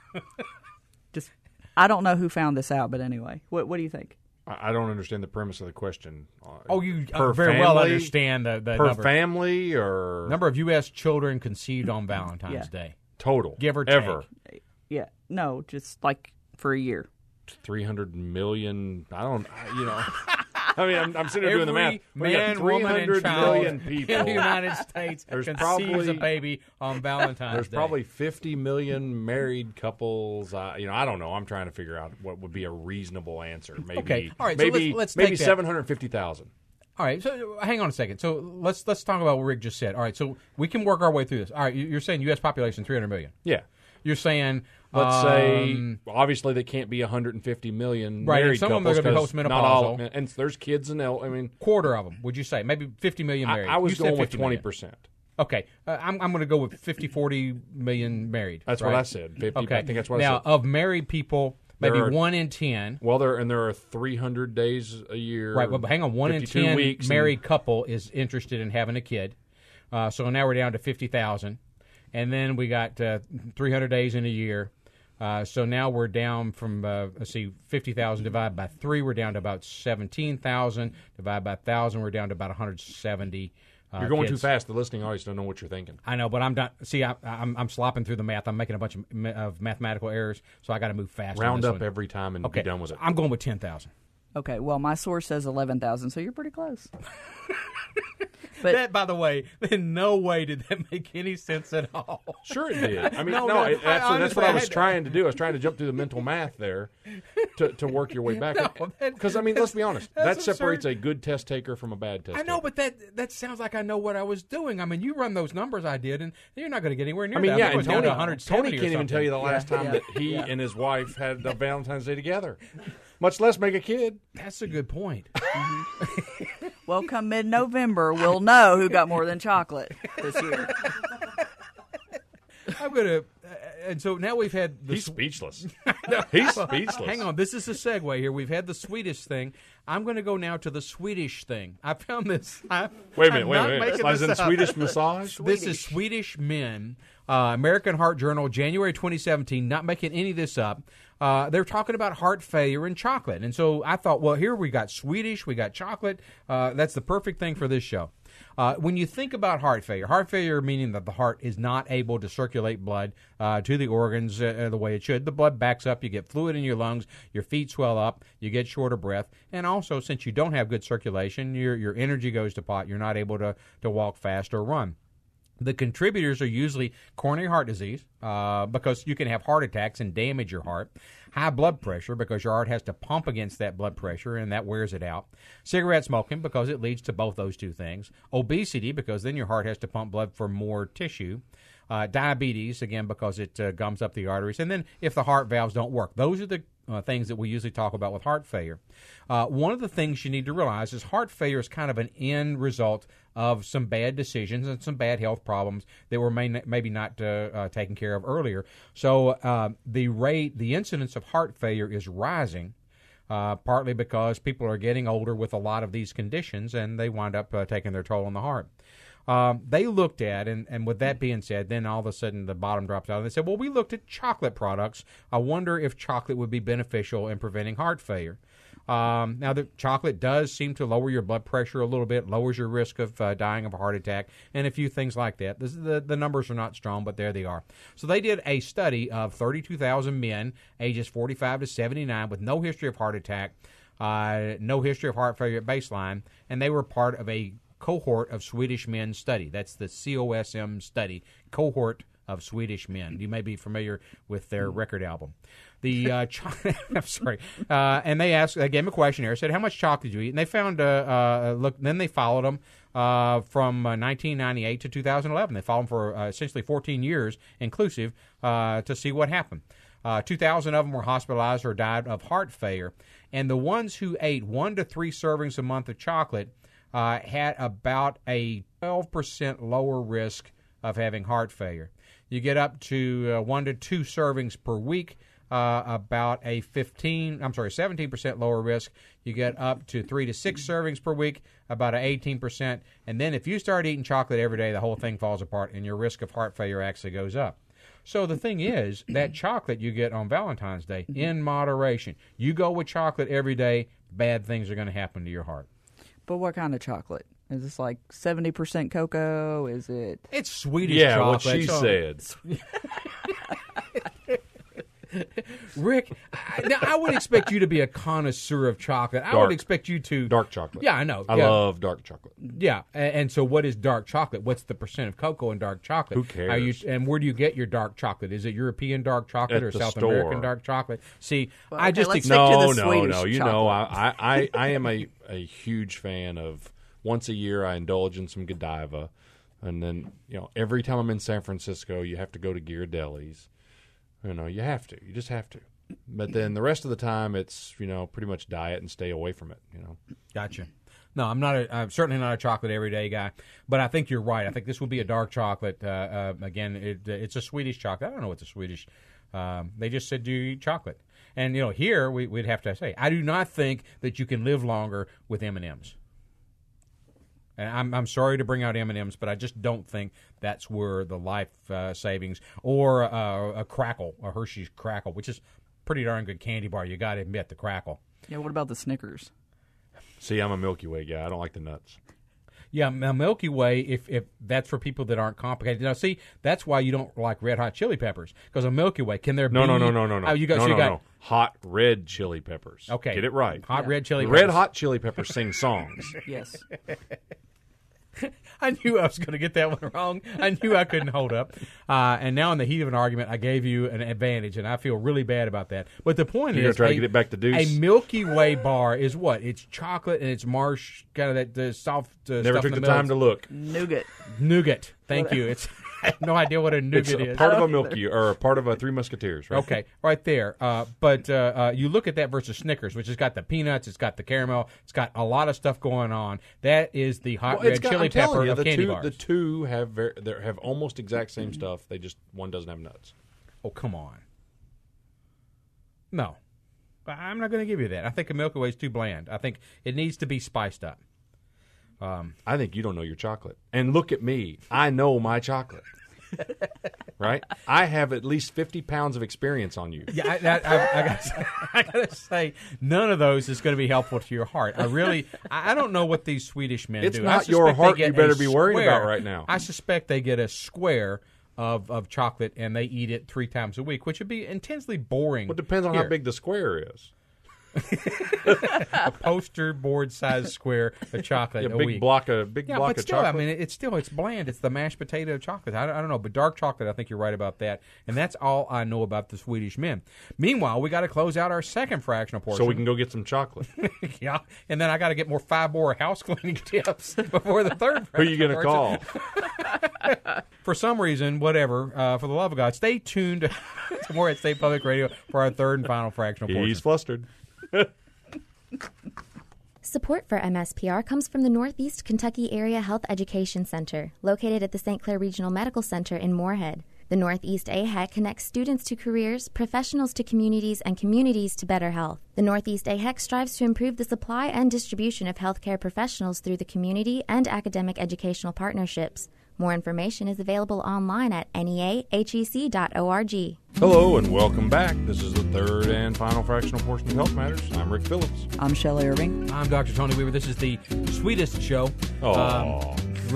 I don't know who found this out, but anyway, what do you think? I don't understand the premise of the question. You per very well family? understand the Per number. family or Number of U.S. children conceived on Valentine's Day. total? Give or take. Ever. Yeah, no, just like for a year. 300 million. I mean, I'm sitting there doing the math. We got Man, woman, and 300 child million people. in the United States There's conceives probably- a baby on Valentine's There's Day. probably 50 million married couples. I don't know. I'm trying to figure out what would be a reasonable answer. Maybe, Okay. All right, so maybe, let's maybe take that. 750,000. All right, so hang on a second. So let's talk about what Rick just said. All right, so we can work our way through this. All right, you're saying U.S. population 300 million. Yeah. You're saying Let's say, obviously, they can't be 150 million right, married some couples. of them are going to be postmenopausal. Not all of them. And there's kids and I mean, quarter of them. Would you say maybe 50 million married? I was You said going with 50 million. 20%. Okay, I'm going to go with 50, 40 million married. That's right? what I said. 50, Okay, I think that's what now I said. of married people, maybe There are- 1 in 10. Well, there are 300 days a year. Right, well, hang on. 1 in 52 10 weeks married couple is interested in having a kid. So now we're down to 50,000. And then we got 300 days in a year. So now we're down from, 50,000 divided by 3, we're down to about 17,000. Divided by 1,000, we're down to about 170. You're going kids. too fast. The listening audience don't know what you're thinking. I know, but I'm not. See, I'm slopping through the math. I'm making a bunch of mathematical errors, so I got to move fast. on Round this up one. every time and Okay, be done with it. I'm going with 10,000. Okay, well, my source says 11,000, so you're pretty close. But That, by the way, in no way did that make any sense at all. Sure it did. I mean, No, no, no, absolutely. That's honestly, what I I was had to- trying to do. I was trying to jump through the mental math there to work your way back. No, Because, I mean, let's be honest. That that's separates absurd. a good test taker from a bad test I know, taker. but that sounds like I know what I was doing. I mean, you run those numbers I did, and you're not going to get anywhere near I mean, that. yeah, think it and was down to Tony 170 can't or even tell you the something. last time that he and his wife had a Valentine's Day together, much less make a kid. That's a good point. well, come mid-November, we'll know who got more than chocolate this year. I'm going to, and so now we've had the He's speechless. He's speechless. Hang on, this is a segue here. We've had the Swedish thing. I'm going to go now to the Swedish thing. I found this. Wait a minute. As in Swedish massage? This is Swedish men. American Heart Journal, January 2017. Not making any of this up. They're talking about heart failure and chocolate. And so I thought, well, here we got Swedish, we got chocolate. That's the perfect thing for this show. When you think about heart failure meaning that the heart is not able to circulate blood to the organs the way it should. The blood backs up, you get fluid in your lungs, your feet swell up, you get short of breath, and also since you don't have good circulation, your energy goes to pot. You're not able to walk fast or run. The contributors are usually coronary heart disease because you can have heart attacks and damage your heart. High blood pressure because your heart has to pump against that blood pressure and that wears it out. Cigarette smoking because it leads to both those two things. Obesity because then your heart has to pump blood for more tissue. Diabetes, again, because it gums up the arteries. And then if the heart valves don't work. Those are the things that we usually talk about with heart failure. One of the things you need to realize is heart failure is kind of an end result of some bad decisions and some bad health problems that were maybe not taken care of earlier. So the incidence of heart failure is rising. Partly because people are getting older with a lot of these conditions and they wind up taking their toll on the heart. They looked at, and with that being said, then all of a sudden the bottom drops out. And they said, well, we looked at chocolate products. I wonder if chocolate would be beneficial in preventing heart failure. Now, the chocolate does seem to lower your blood pressure a little bit, lowers your risk of dying of a heart attack, and a few things like that. The numbers are not strong, but there they are. So they did a study of 32,000 men, ages 45 to 79, with no history of heart attack, no history of heart failure at baseline, and they were part of a cohort of Swedish men study. That's the COSM study, cohort of Swedish men. You may be familiar with their record album. The I'm sorry, and they gave them a questionnaire, said how much chocolate did you eat, and they found then they followed them from 1998 to 2011. They followed them for essentially 14 years inclusive to see what happened. 2,000 of them were hospitalized or died of heart failure, and the ones who ate 1 to 3 servings a month of chocolate had about a 12% lower risk of having heart failure. You get up to 1 to 2 servings per week, about a 17% lower risk. You get up to 3 to 6 servings per week, about an 18%. And then if you start eating chocolate every day, the whole thing falls apart and your risk of heart failure actually goes up. So the thing is, that chocolate you get on Valentine's Day, in moderation. You go with chocolate every day, bad things are going to happen to your heart. But what kind of chocolate? Is this like 70% cocoa? Is it? It's Swedish Yeah, chocolate. what she said. Rick, I would expect you to be a connoisseur of chocolate. I would expect you to... Dark chocolate. Yeah, I know. I love dark chocolate. Yeah, and so what is dark chocolate? What's the percent of cocoa in dark chocolate? Who cares? And where do you get your dark chocolate? Is it European dark chocolate At or the South store. American dark chocolate? See, Well, I okay, just... let's stick to the Swedish no. You chocolate. know, I am a huge fan of once a year I indulge in some Godiva. And then, every time I'm in San Francisco, you have to go to Ghirardelli's. You have to. You just have to. But then the rest of the time, it's, pretty much diet and stay away from it, Gotcha. No, I'm certainly not a chocolate everyday guy, but I think you're right. I think this would be a dark chocolate. Again, it's a Swedish chocolate. I don't know what the Swedish. They just said, do you eat chocolate? And here we'd have to say, I do not think that you can live longer with M&Ms. And I'm sorry to bring out M&Ms, but I just don't think that's where the life savings or a Crackle, a Hershey's Crackle, which is pretty darn good candy bar. You got to admit the Crackle. Yeah, what about the Snickers? See, I'm a Milky Way guy. I don't like the nuts. Yeah, Milky Way, if that's for people that aren't complicated. Now, see, that's why you don't like Red Hot Chili Peppers, because a Milky Way, can there be... No. Oh, you got, no. Hot Red Chili Peppers. Okay. Get it right. Hot Red Chili Peppers. Red Hot Chili Peppers sing songs. Yes. I knew I was going to get that one wrong. I knew I couldn't hold up. And now in the heat of an argument, I gave you an advantage, and I feel really bad about that. But the point You're is... going to try to get it back to Deuce? A Milky Way bar is what? It's chocolate and it's marsh, kind of that soft Never stuff took in the middle. time to look. Nougat. Thank you. I have no idea what a nougat It's is. part of a Milky, or a part of a Three Musketeers, right? Okay, right there. But you look at that versus Snickers, which has got the peanuts, it's got the caramel, it's got a lot of stuff going on. That is the hot red chili pepper of candy bars. The two have almost exact same stuff. They just, one doesn't have nuts. Oh, come on. No. I'm not going to give you that. I think a Milky Way is too bland. I think it needs to be spiced up. I think you don't know your chocolate. And look at me. I know my chocolate. Right? I have at least 50 pounds of experience on you. Yeah, I gotta say, none of those is going to be helpful to your heart. I don't know what these Swedish men It's do. not your heart you better be worried about right now. I suspect they get a square of chocolate and they eat it 3 times a week, which would be intensely boring. Well, it depends on how big the square is. A poster board size square of chocolate a big week. block of but still, chocolate. I mean, it's bland. It's the mashed potato chocolate. I don't know, but dark chocolate, I think you're right about that. And that's all I know about the Swedish men. Meanwhile, we got to close out our second fractional portion. So we can go get some chocolate. Yeah, and then I got to get 5 more house cleaning tips before the third. Who are you going to call? For some reason, whatever, for the love of God, stay tuned to Morehead State Public Radio for our third and final fractional portion. He's flustered. Support for MSPR comes from the Northeast Kentucky Area Health Education Center, located at the St. Clair Regional Medical Center in Morehead. The Northeast AHEC connects students to careers, professionals to communities, and communities to better health. The Northeast AHEC strives to improve the supply and distribution of healthcare professionals through the community and academic educational partnerships. More information is available online at neahec.org. Hello and welcome back. This is the third and final fractional portion of Health Matters. I'm Rick Phillips. I'm Shelley Irving. I'm Dr. Tony Weaver. This is the sweetest show. Oh.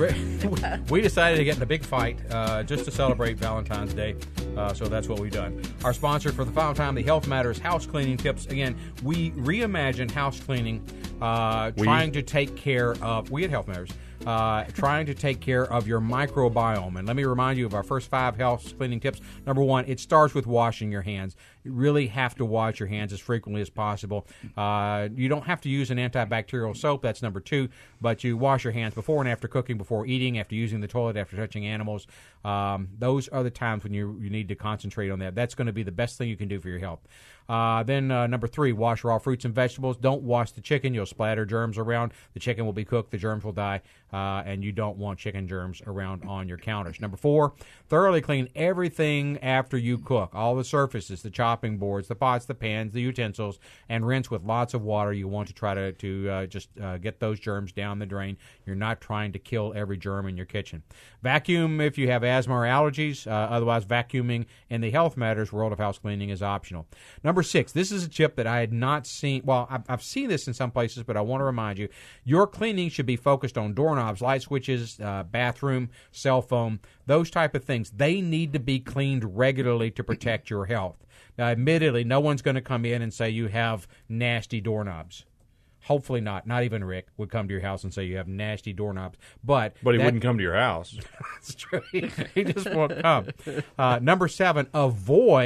We decided to get in a big fight just to celebrate Valentine's Day, so that's what we've done. Our sponsor for the final time, the Health Matters House Cleaning Tips. Again, we reimagined house cleaning, trying to take care of, we at Health Matters, trying to take care of your microbiome. And let me remind you of our first 5 house cleaning tips. Number 1, it starts with washing your hands. You really have to wash your hands as frequently as possible. You don't have to use an antibacterial soap. That's number 2. But you wash your hands before and after cooking, before eating, after using the toilet, after touching animals. Those are the times when you need to concentrate on that. That's going to be the best thing you can do for your health. Then number 3, wash raw fruits and vegetables. Don't wash the chicken. You'll splatter germs around. The chicken will be cooked. The germs will die. And you don't want chicken germs around on your counters. Number 4, thoroughly clean everything after you cook. All the surfaces, the chopping boards, the pots, the pans, the utensils, and rinse with lots of water. You want to try to just get those germs down the drain. You're not trying to kill every germ in your kitchen. Vacuum if you have asthma or allergies. Otherwise, vacuuming in the Health Matters world of house cleaning is optional. Number 6, this is a tip that I had not seen. Well, I've seen this in some places, but I want to remind you, your cleaning should be focused on doorknobs, light switches, bathroom, cell phone, those type of things. They need to be cleaned regularly to protect your health. Now, admittedly, no one's going to come in and say you have nasty doorknobs. Hopefully not. Not even Rick would come to your house and say you have nasty doorknobs. But he wouldn't come to your house. That's true. He just won't come. Number 7, avoid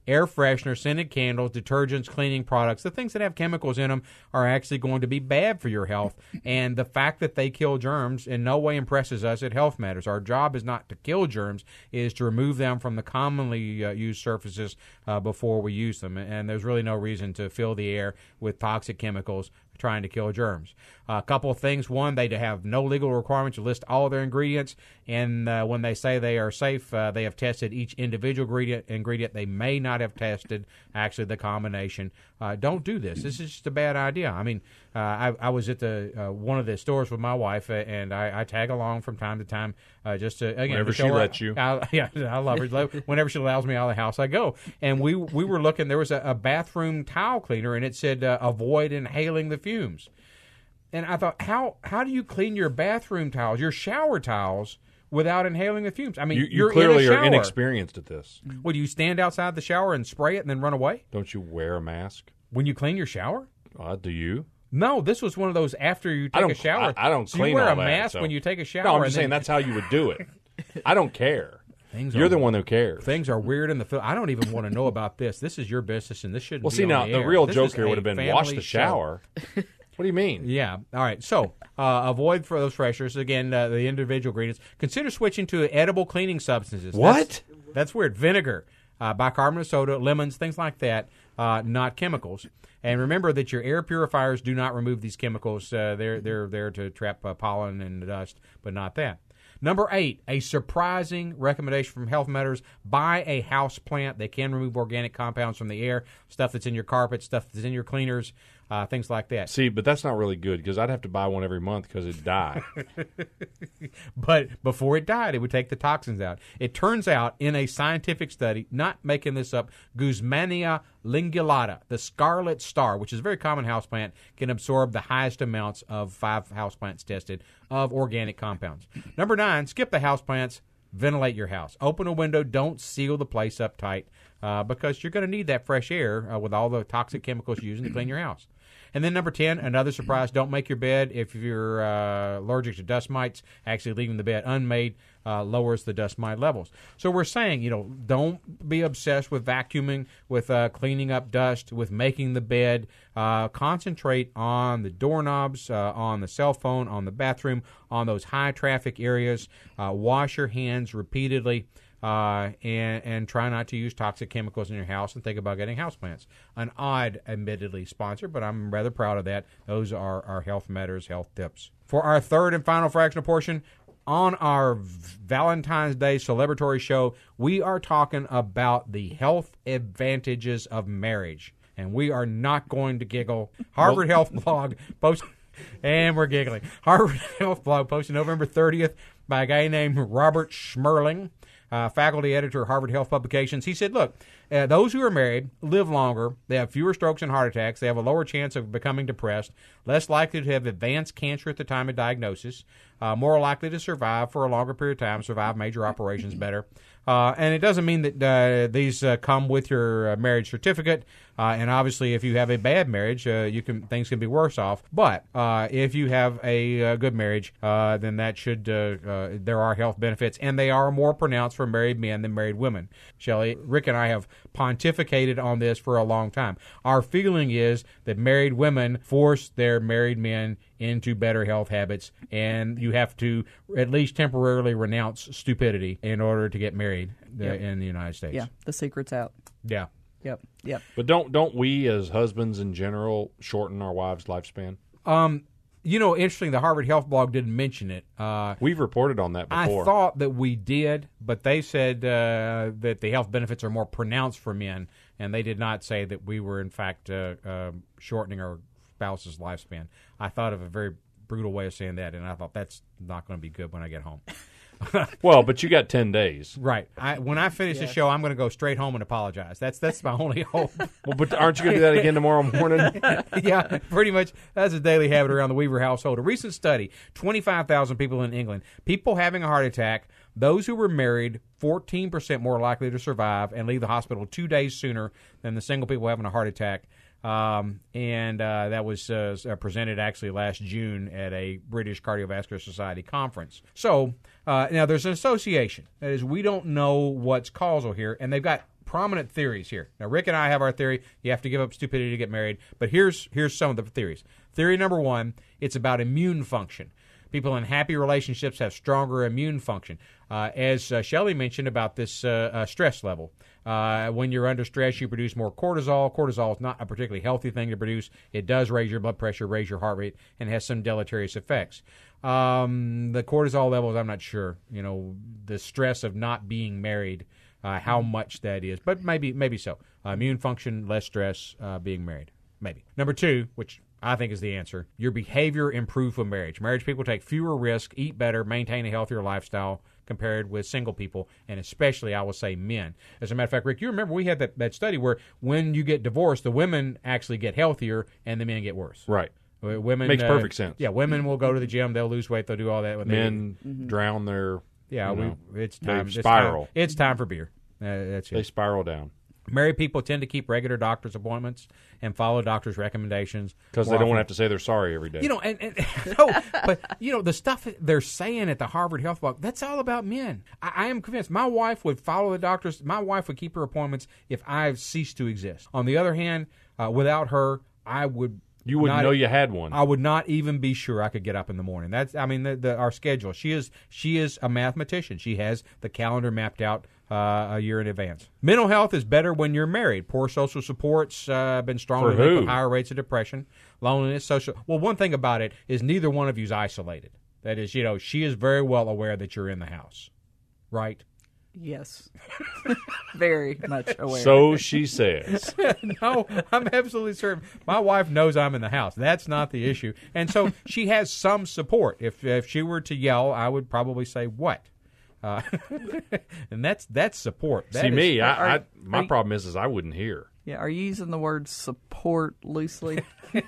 air fresheners, scented candles, detergents, cleaning products, the things that have chemicals in them are actually going to be bad for your health. And the fact that they kill germs in no way impresses us at Health Matters. Our job is not to kill germs, is to remove them from the commonly used surfaces before we use them. And there's really no reason to fill the air with toxic chemicals trying to kill germs. A couple of things. One, they have no legal requirement to list all of their ingredients, and when they say they are safe, they have tested each individual ingredient. They may not have tested actually the combination. Don't do this. This is just a bad idea. I mean, I was at the one of the stores with my wife, and I tag along from time to time just to, again, whenever to show she her, lets you. I love her. Whenever she allows me out of the house, I go. And we were looking. There was a bathroom towel cleaner, and it said avoid inhaling the fumes. And I thought, how do you clean your bathroom towels, your shower towels, without inhaling the fumes? I mean, you clearly are inexperienced at this. Would you stand outside the shower and spray it and then run away? Don't you wear a mask? When you clean your shower? Do you? No, this was one of those after you take a shower. I don't so clean you wear all a that, mask so. when you take a shower. No, I'm just saying that's how you would do it. I don't care. You're the one who cares. Things are weird in the film. I don't even want to know about this. This is your business, and this shouldn't be now, on the air. the real This joke is here would have a been wash family the show. shower. What do you mean? Yeah. All right. So avoid for those fresheners. Again, the individual ingredients. Consider switching to edible cleaning substances. What? That's weird. Vinegar, bicarbonate soda, lemons, things like that, not chemicals. And remember that your air purifiers do not remove these chemicals. They're there to trap pollen and dust, but not that. Number 8, a surprising recommendation from Health Matters: buy a house plant. They can remove organic compounds from the air, stuff that's in your carpet, stuff that's in your cleaners, things like that. See, but that's not really good because I'd have to buy one every month because it'd die. But before it died, it would take the toxins out. It turns out, in a scientific study, not making this up, Guzmania lingulata, the scarlet star, which is a very common houseplant, can absorb the highest amounts of 5 houseplants tested of organic compounds. Number 9, skip the houseplants. Ventilate your house. Open a window. Don't seal the place up tight because you're going to need that fresh air with all the toxic chemicals you're using to clean your house. And then number 10, another surprise: don't make your bed if you're allergic to dust mites. Actually, leaving the bed unmade lowers the dust mite levels. So we're saying, don't be obsessed with vacuuming, with cleaning up dust, with making the bed. Concentrate on the doorknobs, on the cell phone, on the bathroom, on those high traffic areas. Wash your hands repeatedly. And try not to use toxic chemicals in your house, and think about getting houseplants. An odd, admittedly, sponsor, but I'm rather proud of that. Those are our Health Matters health tips. For our third and final fractional portion, on our Valentine's Day celebratory show, we are talking about the health advantages of marriage. And we are not going to giggle. Harvard Health Blog post, and we're giggling. Harvard Health Blog posted November 30th by a guy named Robert Schmerling, faculty editor at Harvard Health Publications. He said, look, those who are married live longer. They have fewer strokes and heart attacks. They have a lower chance of becoming depressed, less likely to have advanced cancer at the time of diagnosis, more likely to survive for a longer period of time, survive major operations better. And it doesn't mean that these come with your marriage certificate. And obviously, if you have a bad marriage, things can be worse off. But if you have a good marriage, then that should there are health benefits, and they are more pronounced for married men than married women. Shelley, Rick and I have pontificated on this for a long time. Our feeling is that married women force their married men into better health habits, and you have to at least temporarily renounce stupidity in order to get married in the United States. Yeah, the secret's out. Yeah. Yep. But don't we as husbands in general shorten our wives' lifespan? Interesting, the Harvard Health Blog didn't mention it. We've reported on that before. I thought that we did, but they said that the health benefits are more pronounced for men, and they did not say that we were, in fact, shortening our spouse's lifespan. I thought of a very brutal way of saying that, and I thought that's not going to be good when I get home. Well, but you got 10 days. Right. When I finish the show, I'm going to go straight home and apologize. That's my only hope. Well, but aren't you going to do that again tomorrow morning? Yeah, pretty much. That's a daily habit around the Weaver household. A recent study, 25,000 people in England, people having a heart attack, those who were married, 14% more likely to survive and leave the hospital 2 days sooner than the single people having a heart attack. That was presented actually last June at a British Cardiovascular Society conference. So now there's an association. That is, we don't know what's causal here, and they've got prominent theories here. Now, Rick and I have our theory. You have to give up stupidity to get married. But here's some of the theories. Theory number one, it's about immune function. People in happy relationships have stronger immune function. As Shelley mentioned about this stress level. When you're under stress, you produce more cortisol. Cortisol is not a particularly healthy thing to produce. It does raise your blood pressure, raise your heart rate, and has some deleterious effects. The cortisol levels, I'm not sure. The stress of not being married, how much that is. But maybe so. Immune function, less stress, being married. Maybe. Number two, which I think is the answer, your behavior improved with marriage. Marriage people take fewer risks, eat better, maintain a healthier lifestyle compared with single people, and especially, I will say, men. As a matter of fact, Rick, you remember we had that study where when you get divorced, the women actually get healthier and the men get worse. Right. Women makes perfect sense. Yeah, women will go to the gym, they'll lose weight, they'll do all that. When Men drown their. It's time. They spiral. It's time for beer. That's it. They spiral down. Married people tend to keep regular doctor's appointments and follow doctor's recommendations. Because they don't want to have to say they're sorry every day. The stuff they're saying at the Harvard Health Blog, that's all about men. I am convinced my wife would follow the doctors. My wife would keep her appointments if I ceased to exist. On the other hand, without her, I would. You wouldn't know you had one. I would not even be sure I could get up in the morning. That's, our schedule. She is a mathematician. She has the calendar mapped out a year in advance. Mental health is better when you're married. Poor social support's been strongly linked with higher rates of depression, loneliness, social. Well, one thing about it is neither one of you's isolated. That is, she is very well aware that you're in the house, right? Yes. Very much aware. So she says. No, I'm absolutely certain. My wife knows I'm in the house. That's not the issue. And so she has some support. If she were to yell, I would probably say, what? And that's support. My problem is I wouldn't hear. Yeah, are you using the word support loosely?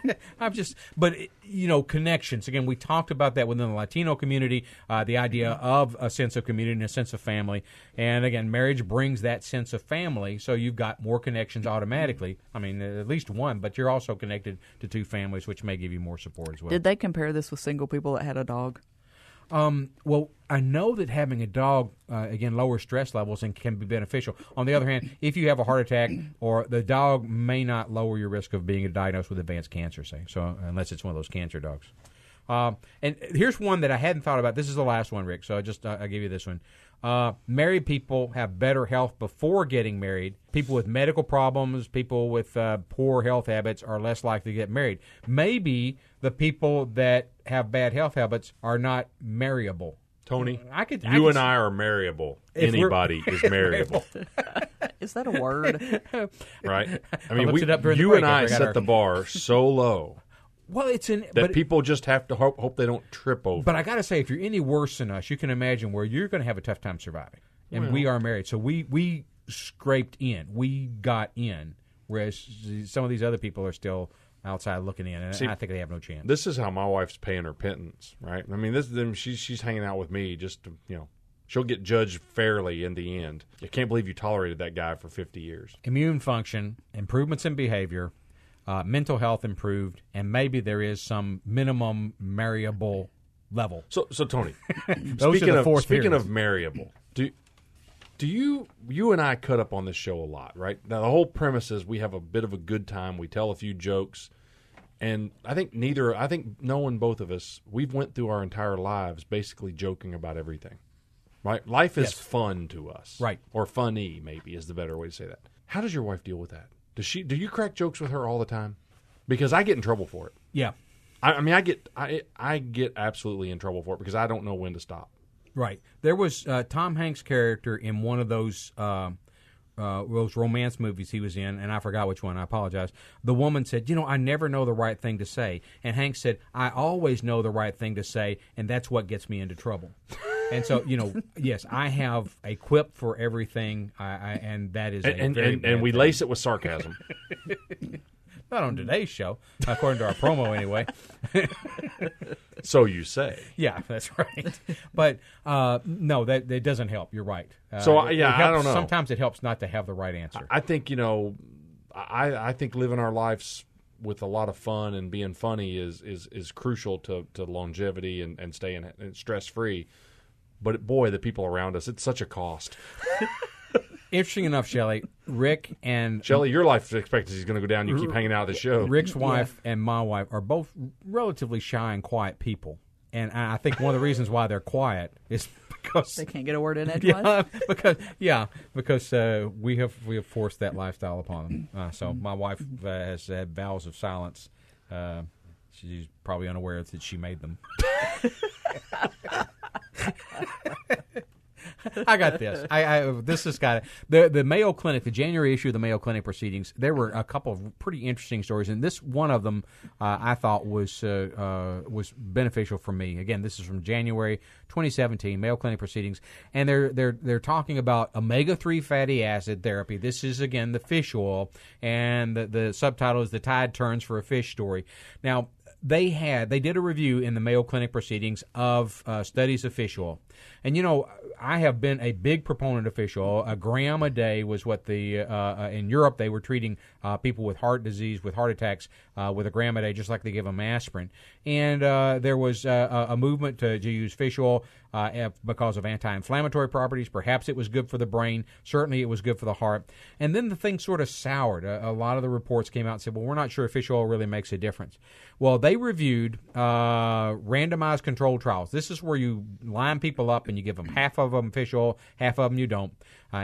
Connections. Again, we talked about that within the Latino community, the idea of a sense of community and a sense of family. And again, marriage brings that sense of family, so you've got more connections automatically. I mean, at least one, but you're also connected to two families, which may give you more support as well. Did they compare this with single people that had a dog? Well, I know that having a dog, again, lowers stress levels and can be beneficial. On the other hand, if you have a heart attack, or the dog may not lower your risk of being diagnosed with advanced cancer, say, so unless it's one of those cancer dogs. And here's one that I hadn't thought about. This is the last one, Rick, so I'll give you this one. Married people have better health before getting married. People with medical problems, people with poor health habits are less likely to get married. Maybe the people that have bad health habits are not marriable. Tony, you and I are marriable. Anybody is marriable. Is that a word? Right? I mean, you and I set the bar so low. Well, people just have to hope they don't trip over. But I got to say, if you're any worse than us, you can imagine where you're going to have a tough time surviving. And we are married, so we scraped in, we got in, whereas some of these other people are still outside looking in, and I think they have no chance. This is how my wife's paying her pittance, right? I mean, she's hanging out with me just to, she'll get judged fairly in the end. I can't believe you tolerated that guy for 50 years. Immune function, improvements in behavior. Mental health improved, and maybe there is some minimum marriable level. So Tony, speaking of marriable, do you and I cut up on this show a lot, right? Now the whole premise is we have a bit of a good time, we tell a few jokes, and I think knowing both of us, we've went through our entire lives basically joking about everything, right? Life is fun to us, right? Or funny, maybe is the better way to say that. How does your wife deal with that? Do you crack jokes with her all the time? Because I get in trouble for it. Yeah. I get absolutely in trouble for it because I don't know when to stop. Right. There was Tom Hanks' character in one of those romance movies he was in, and I forgot which one. I apologize. The woman said, I never know the right thing to say. And Hanks said, I always know the right thing to say, and that's what gets me into trouble. And so, yes, I have a quip for everything, and that is and we lace it with sarcasm. Not on today's show, according to our promo anyway. So you say. Yeah, that's right. But no, that doesn't help. You're right. I don't know. Sometimes it helps not to have the right answer. I think, I think living our lives with a lot of fun and being funny is crucial to longevity and staying stress-free. But boy, the people around us, it's such a cost. Interesting enough, Shelley, Rick and Shelley, your life expectancy is going to go down. You keep hanging out at the show. Rick's wife and my wife are both relatively shy and quiet people. And I think one of the reasons why they're quiet is because They can't get a word in edgewise. because we have forced that lifestyle upon them. So my wife has had vows of silence. She's probably unaware that she made them. I got this. This has got the Mayo Clinic, the January issue of the Mayo Clinic proceedings. There were a couple of pretty interesting stories, and this one of them I thought was beneficial for me. Again, this is from January 2017, Mayo Clinic proceedings, and they're talking about omega-3 fatty acid therapy. This is again the fish oil, and the subtitle is "The Tide Turns for a Fish Story." Now, they did a review in the Mayo Clinic proceedings of studies of fish oil. And, I have been a big proponent of fish oil. A gram a day was what in Europe they were treating people with heart disease, with heart attacks, with a gram a day, just like they give them aspirin. And there was a movement to use fish oil because of anti-inflammatory properties. Perhaps it was good for the brain. Certainly it was good for the heart. And then the thing sort of soured. A lot of the reports came out and said, well, we're not sure if fish oil really makes a difference. Well, they reviewed randomized controlled trials. This is where you line people up and you give them half of them fish oil, half of them you don't.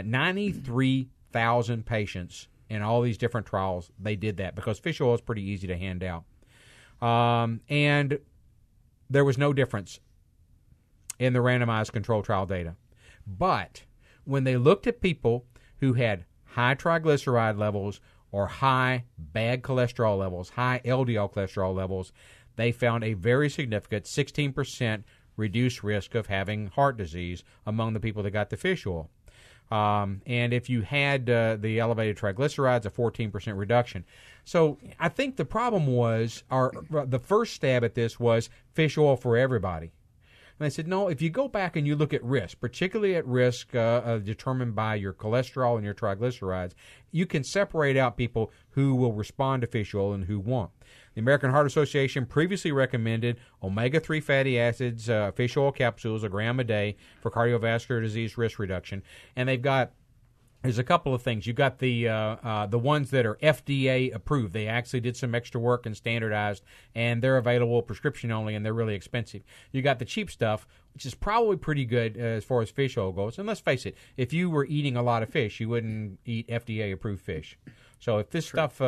93,000 patients in all these different trials, they did that because fish oil is pretty easy to hand out. And there was no difference in the randomized control trial data. But when they looked at people who had high triglyceride levels or high bad cholesterol levels, high LDL cholesterol levels, they found a very significant 16% reduced risk of having heart disease among the people that got the fish oil. And if you had the elevated triglycerides, a 14% reduction. So I think the problem was, the first stab at this was fish oil for everybody. And they said, no, if you go back and you look at risk, particularly at risk determined by your cholesterol and your triglycerides, you can separate out people who will respond to fish oil and who won't. The American Heart Association previously recommended omega-3 fatty acids, fish oil capsules, a gram a day for cardiovascular disease risk reduction. And there's a couple of things. You've got the ones that are FDA approved. They actually did some extra work and standardized, and they're available prescription only, and they're really expensive. You got the cheap stuff, which is probably pretty good as far as fish oil goes. And let's face it, if you were eating a lot of fish, you wouldn't eat FDA approved fish. So if this stuff,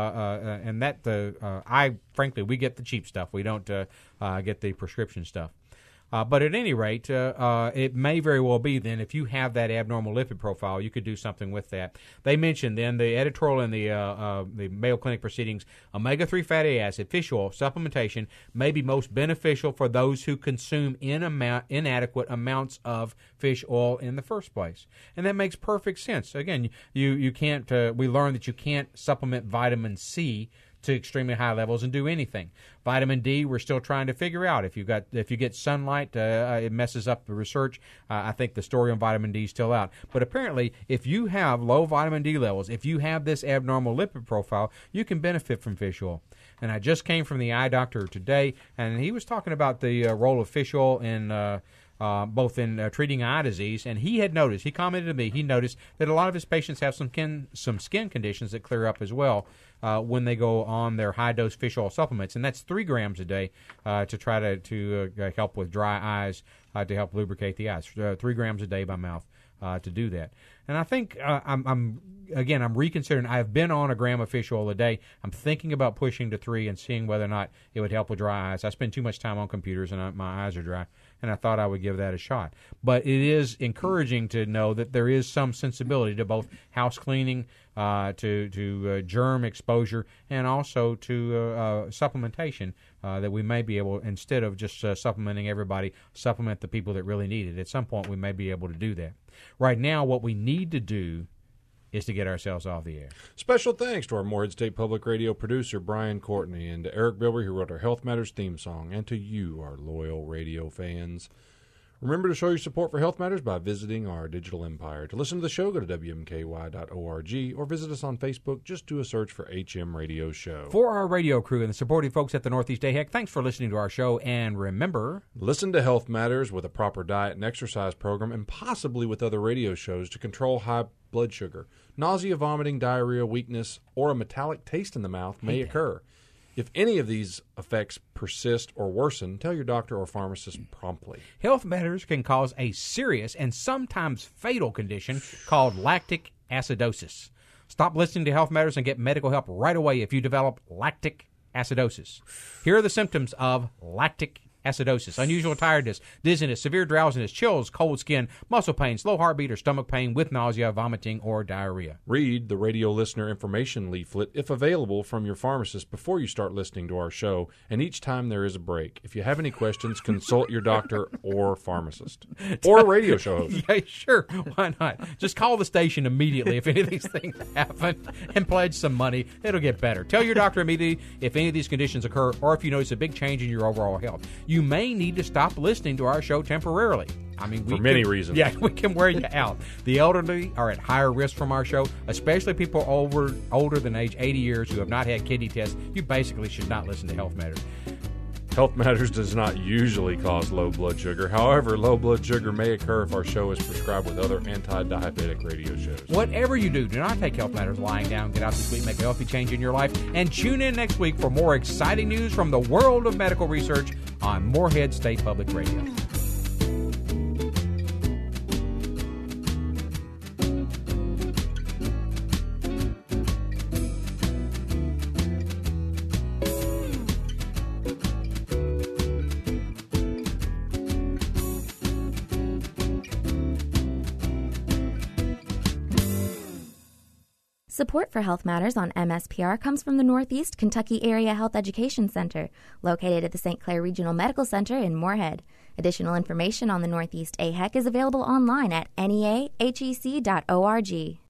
frankly, we get the cheap stuff. We don't get the prescription stuff. But at any rate, it may very well be then if you have that abnormal lipid profile, you could do something with that. They mentioned then the editorial in the Mayo Clinic proceedings, omega-3 fatty acid, fish oil, supplementation may be most beneficial for those who consume inadequate amounts of fish oil in the first place. And that makes perfect sense. Again, you can't, we learned that you can't supplement vitamin C to extremely high levels and do anything. Vitamin D, we're still trying to figure out. If you get sunlight, it messes up the research. I think the story on vitamin D is still out. But apparently, if you have low vitamin D levels, if you have this abnormal lipid profile, you can benefit from fish oil. And I just came from the eye doctor today, and he was talking about the role of fish oil in both in treating eye disease, and he commented to me, he noticed that a lot of his patients have some skin conditions that clear up as well when they go on their high-dose fish oil supplements, and that's 3 grams a day to try to help with dry eyes, to help lubricate the eyes. 3 grams a day by mouth to do that. And I think I'm reconsidering. I've been on a gram of fish oil a day. I'm thinking about pushing to 3 and seeing whether or not it would help with dry eyes. I spend too much time on computers and my eyes are dry, and I thought I would give that a shot. But it is encouraging to know that there is some sensibility to both house cleaning, to germ exposure, and also to supplementation that we may be able, instead of just supplementing everybody, supplement the people that really need it. At some point, we may be able to do that. Right now, what we need to do is to get ourselves off the air. Special thanks to our Morehead State Public Radio producer, Brian Courtney, and to Eric Bilbrey, who wrote our Health Matters theme song, and to you, our loyal radio fans. Remember to show your support for Health Matters by visiting our digital empire. To listen to the show, go to WMKY.org or visit us on Facebook. Just do a search for HM Radio Show. For our radio crew and the supportive folks at the Northeast AHEC, thanks for listening to our show. And remember, listen to Health Matters with a proper diet and exercise program, and possibly with other radio shows to control high blood sugar. Nausea, vomiting, diarrhea, weakness, or a metallic taste in the mouth may occur. If any of these effects persist or worsen, tell your doctor or pharmacist promptly. Health Matters can cause a serious and sometimes fatal condition called lactic acidosis. Stop listening to Health Matters and get medical help right away if you develop lactic acidosis. Here are the symptoms of lactic acidosis: unusual tiredness, dizziness, severe drowsiness, chills, cold skin, muscle pain, slow heartbeat, or stomach pain with nausea, vomiting, or diarrhea. Read the radio listener information leaflet, if available, from your pharmacist before you start listening to our show, and each time there is a break. If you have any questions, consult your doctor or pharmacist. Or a radio show host. Yeah, sure. Why not? Just call the station immediately if any of these things happen and pledge some money. It'll get better. Tell your doctor immediately if any of these conditions occur or if you notice a big change in your overall health. You may need to stop listening to our show temporarily. I mean, for many reasons. Yeah, we can wear you out. The elderly are at higher risk from our show, especially people older than age 80 years who have not had kidney tests. You basically should not listen to Health Matters. Health Matters does not usually cause low blood sugar. However, low blood sugar may occur if our show is prescribed with other anti-diabetic radio shows. Whatever you do not take Health Matters lying down. Get out this week, make a healthy change in your life, and tune in next week for more exciting news from the world of medical research on Moorhead State Public Radio. Support for Health Matters on MSPR comes from the Northeast Kentucky Area Health Education Center, located at the St. Clair Regional Medical Center in Moorhead. Additional information on the Northeast AHEC is available online at neahec.org.